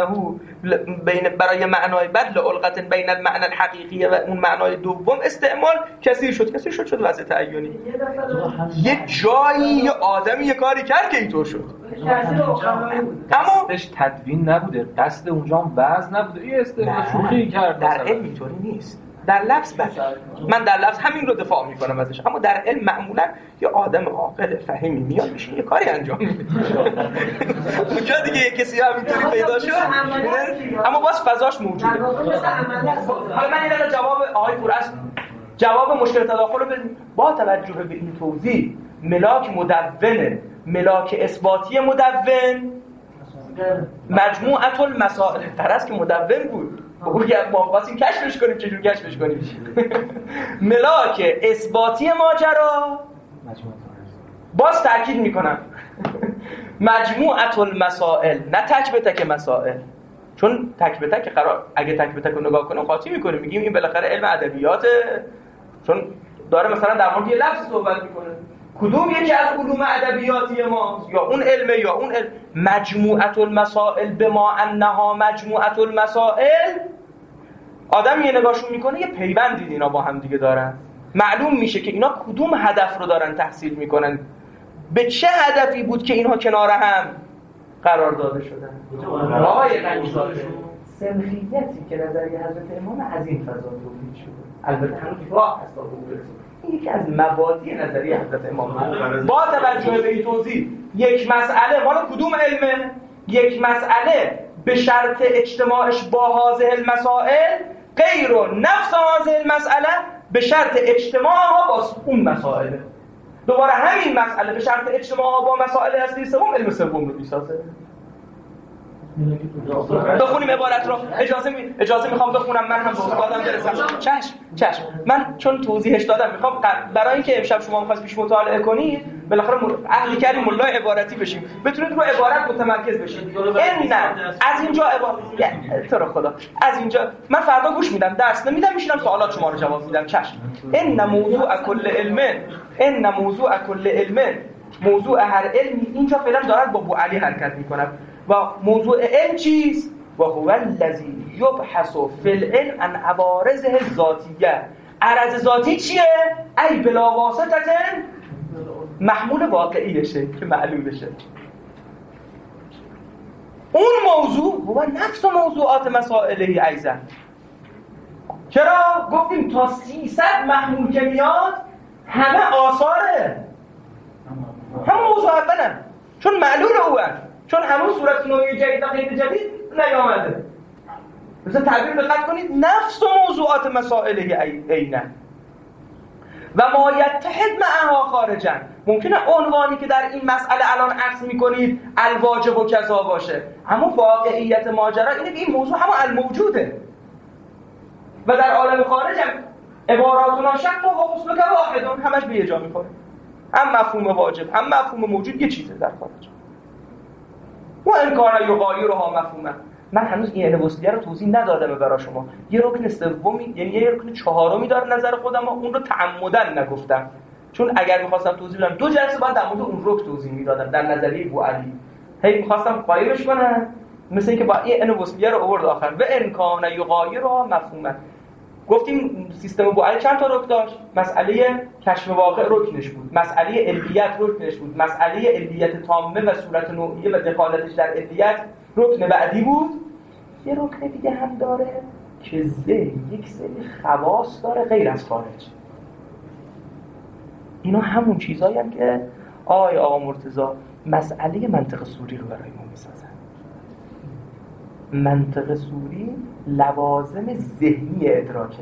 بین برای معنای بدل علقت بین المعنى الحقیقی و اون معنای دوم استعمال کثیر شد وضع تعیینی. یه جایی یه آدمی یه کاری کرد که اینطور شد، اما قصدش تدوین نبوده، قصد اونجا هم وضع نبوده، یه استعمال شوخی کرد. در علم اینطوری نیست. در لفظ بده، من در لفظ همین رو دفاع میکنم ازش، اما در علم معمولا یه آدم عاقل فهمی میاد میشه یه کاری انجام میده. اونجا دیگه یه کسی همینطوری پیدا شد اما باز فضاش موجوده. حالا من اینجا جواب آقای پورعصر، جواب مشکل تداخل رو بدیم. با توجه به این توضیح ملاک مدونه، ملاک اثباتی مدون مجموعة المسائل غرض که مدون بود، ما خواستیم کشفش کنیم، چجور کشفش کنیم؟ ملاک اثباتی ماجرا، باز تأکید میکنم مجموعة المسائل، نه تک به تک مسائل، چون تک به تک قرار اگه تک به تک رو نگاه کنیم قاطی میکنیم، میگیم این بالاخره علم ادبیاته، چون داره مثلا در مورد یه لفظ صحبت میکنه. کدوم یکی از علوم ادبیاتی ما؟ یا اون علم یا اون علم. مجموعة المسائل بما انها مجموعة المسائل، آدم یه نگاهشون میکنه یه پیوندی اینا با هم دیگه دارن، معلوم میشه که اینا کدوم هدف رو دارن تحصیل میکنن، به چه هدفی بود که اینها کنار هم قرار داده شدن. آقای قنی‌زاده سنخیتی که نظریه حضرت امام از این فضا تولید شده، البته هنوز راه هست تا این یکی از مبادی نظریه حضرت امام. با توجه به این توضیح یک مسئله مال کدوم علمه؟ یک مسئله به شرط اجتماعش با هذه المسائل غیر و نفس هذه المسئله به شرط اجتماعها با اون مسائله. دوباره همین مسئله به شرط اجتماعها با مسائل اصلی سوم علم سوم رو میسازه. بخونیم عبارت رو. اجازه میخوام بخونم، من هم به استادم برسم. چشم. من چون توضیحش دادم میخوام برای اینکه امشب شما می‌خواید پیش مطالعه کنید بالاخره عقلی کردیم مولای عبارتی بشیم، بتونید رو عبارت متمرکز بشید. از اینجا تو رو خدا از اینجا من فردا گوش میدم، درس نمیدم، میشینم سوالات شما رو جواب میدم. چشم. ان موضوع کل علم موضوع هر علمی. اینجا فعلا دارد با ابوعلی حرکت میکنم. و موضوع علم چیست؟ و هو الذی یبحث فی العلم عن عوارضه الذاتیه. عرض ذاتی چیه؟ ای بلا واسطه محمول واقعیشه که معلولشه. اون موضوع هو نفس موضوعات مسائله ایضا. چرا؟ گفتیم تا 300 محمول که میاد همه آثاره همون موضوع اولن، چون معلول اوه، چون همون صورت نوعی جدید و قید جدید نیامده. مثلا تعبیر دقت کنید نفس موضوعات مسائله عینه و ما یتحد معها خارجا. ممکنه عنوانی که در این مسئله الان عکس میکنید الواجب و کذا باشه، اما واقعیت ماجرا اینه که این موضوع همون الموجوده و در عالم خارج هم عباراتنا شک و حسب که واحدون همش به یه جا میخوره. هم مفهوم واجب هم مفهوم موجود یه چیزه در خارج. و امکان یغایرها مفهومه. من هنوز این وصلیه رو توضیح ندادم برای شما. یه رکن سومی یعنی یه رکن چهارمی داره نظر خودم، اون رو تعمدن نگفتم، چون اگر می‌خواستم توضیح بدم 2 جلسه بعد در مورد اون رکن توضیح میدادم در نظریه بوعلی. هی می‌خواستم قایمش کنم مثل اینکه با این وصلیه رو آورد آخر و امکان یغایرها مفهومه. گفتیم سیستم بوعلی چند تا رکن داشت؟ مسئله کشف واقع رکنش بود، مسئله علیت رکنش بود، مسئله علیت تامه و صورت نوعیه و دخالتش در علیت رکن بعدی بود. یه رکن دیگه هم داره که یک سری خواص داره غیر از خارج. اینا همون چیزایی هم که آقا مرتضی مسئله منطق سوری رو برای ما میسازن. منطق سوری لوازم ذهنی ادراکه،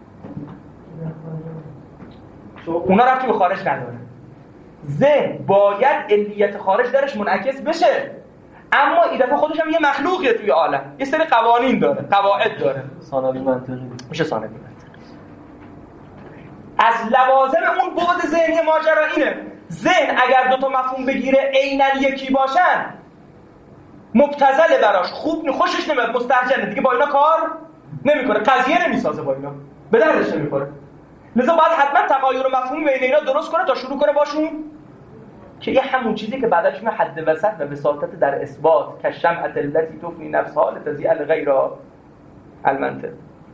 اونا ربطی به خارج نداره. ذهن باید علیت خارج درش منعکس بشه، اما این دفعه خودش هم یه مخلوقیه توی عالم، یه سری قوانین داره، قواعد داره، ثانوی منطقی میشه ثانوی منطقی. از لوازم اون بعد ذهنی ماجرا اینه ذهن اگر 2 تا مفهوم بگیره عیناً یکی باشن مبتذل براش، خوب خوشش نمیاد، مستهجنه، دیگه با اینا کار نمیکنه، قضیه نمیسازه، با اینا به دردش نمیخوره. لذا باید حتما تغایر مفهومی بین اینا درست کنه تا شروع کنه باشون که یه همون چیزی که بعدش میاد حد وسط و وساطت در اثبات که شمعة التي تفنی نفسها لتضیء لغیرها المنطق.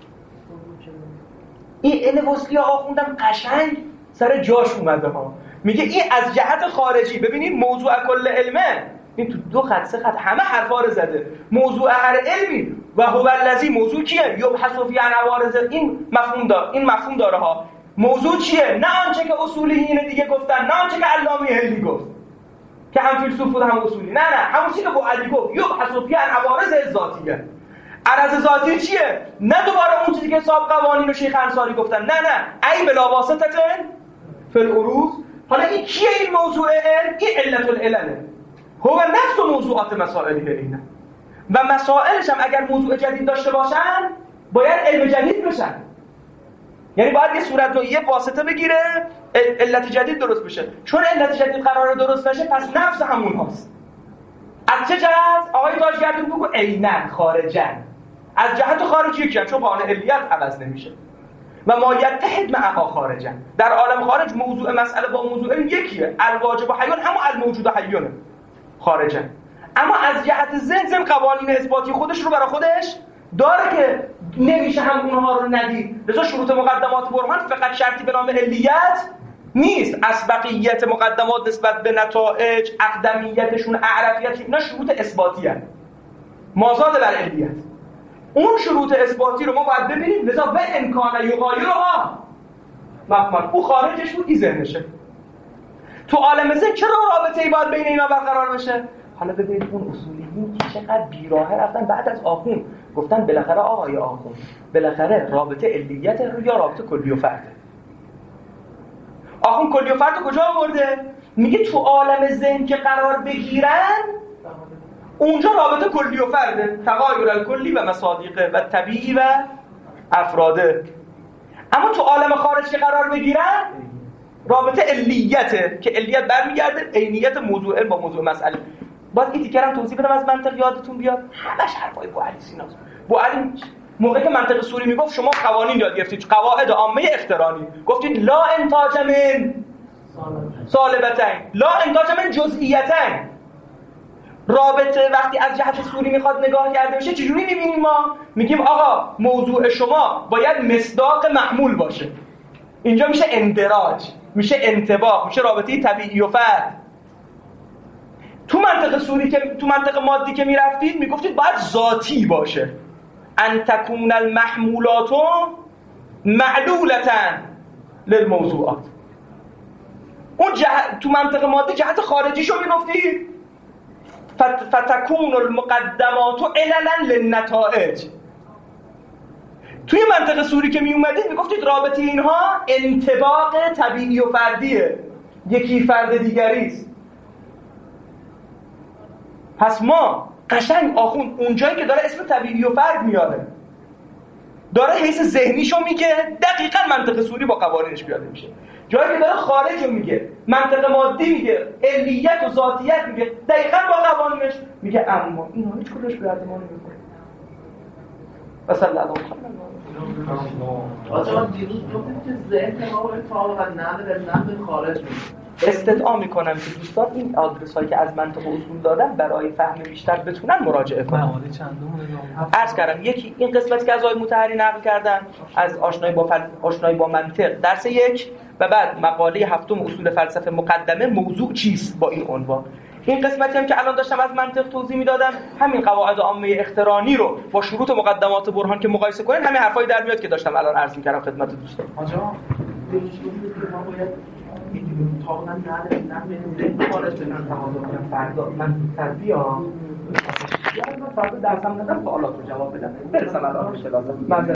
این وصلیه آخوندم قشنگ سر جاش اومده ها. میگه این از جهت خارجی، ببینید موضوع کل علمه، این تو 2 خط 3 خط همه حرفا رو زده. موضوع هر علمی و هو الذی، موضوع کیه؟ یبحث فی عوارض، این مفهوم داره ها. موضوع چیه؟ نه آنچه که اصولیین دیگه گفتن، نه آنچه که علامه هلی گفت که هم فیلسوف بود هم اصولی، نه همون چیزی که بوعلی گفت یبحث فی عوارض ذاتیه. عرض ذاتی چیه؟ نه دوباره اون چیزی که صاحب قوانین و شیخ انصاری گفتن، نه ای بلا واسطه فی العروض. حالا این کیه این موضوع علم؟ این علت العلله، هو نفس موضوعات مسائل اینه و مسائلش هم اگر موضوع جدید داشته باشن باید علم جدید بشن، یعنی باید یه صورت نوعیه واسطه بگیره علت جدید درست بشه. چون علت جدید قراره درست بشه پس نفس همون هاست. از چه جهت؟ آقای تاجگردون بگو عیناً خارجن، از جهت خارجی یکیه، چون قانون علیت عوض نمیشه و ما یتحد معها خارجن. در عالم خارج موضوع مسئله با موضوع یکیه، الواجب حیون همون الموجود حیونه خارجن، اما از جهت ذهن قوانین اثباتی خودش رو برای خودش داره که نمیشه هم اونها رو ندید. لذا شروط مقدمات برهان فقط شرطی به نام علیت نیست، اسبقیت مقدمات نسبت به نتایج، اقدمیتشون، اعرفیت، اینا شروط اثباتی هست مازاد بر علیت. اون شروط اثباتی رو ما باید ببینیم. لذا به امکان یغایرها مفهوم او خارجش بود، این ذهنشه. تو عالم ذهن چرا رابطه‌ای باید بین اینا برقرار بشه؟ حالا ببینید اون اصولیین که چقدر بیراهه رفتن بعد از آخوند گفتن بالاخره آقای آخوند بالاخره رابطه علیت رو یا رابطه کلی و فرده. آخوند کلی و فرد کجا آورده؟ میگه تو عالم ذهن که قرار بگیرن اونجا رابطه کلی و فرده، تغایر الکلی و مصادیقه و طبیعی و افراده. اما تو عالم خارج که قرار بگیرن رابطه علیته که علیت برمیگرده عینیت موضوع علم با موضوع مسئله. باید این تیکرم توضیح بدم از منطق یادتون بیاد. همش حرفای بوعلی سیناست. بوعلی موقعی که منطق سوری میگفت شما قوانین یاد گرفتید، قواعد عامه اخترانی، گفتید لا انتاج من سالبتین، لا انتاج من جزئیتین. رابطه وقتی از جهت سوری میخواد نگاه کرده بشه چجوری میبینیم ما؟ میگیم آقا موضوع شما باید مصداق محمول باشه. اینجا میشه اندراج، میشه انطباق، میشه رابطه طبیعی و فرد. تو منطق مادی که میرفتید میگفتید باید ذاتی باشه، ان تکون المحمولات معلولة للموضوعات. اون تو منطق مادی جهت خارجیشو میگفتید فتکون المقدمات عللا للنتائج. توی منطق سوری که می اومدید میگفتید رابطه اینها انطباق طبیعی و فردیه، یکی فرد دیگری است. پس ما قشنگ آخوند اونجایی که داره اسم طبیعی و فرد میاره داره حیث ذهنیشو میگه، دقیقاً منطق سوری با قوانینش پیاده میشه. جایی که داره خارجو میگه، منطق مادی میگه، علیت و ذاتیت میگه، دقیقاً با قوانینش میگه. اما اینا هیچ کدومش به درد ما نمیخوره. مثلا آقا دیروز گفتید که ذهن ما باید طابق نقد خارج میشه. استدعا میکنم که دوستان این آدرس‌هایی که از منطق و اصول دادن برای فهم بیشتر بتونن مراجعه کنن. عرض کردم یکی این قسمتی که از آقای مطهری نقل کردن از آشنایی با منطق درس 1 و بعد مقاله 7 اصول فلسفه مقدمه موضوع چیست با این عنوان. این قسمتی هم که الان داشتم از منطق توضیح میدادم همین قواعد عامه اخترانی رو با شروط مقدمات برهان که مقایسه کنین همین حرفای در میاد که داشتم الان عرض می‌کردم خدمت دوستان. آقا دیروز گفتید که ما باید تا من ذهن خارج من تمام کنم فردا من تربیت فردا درسم ندارم سوالات رو جواب بدم برسم الان کلاس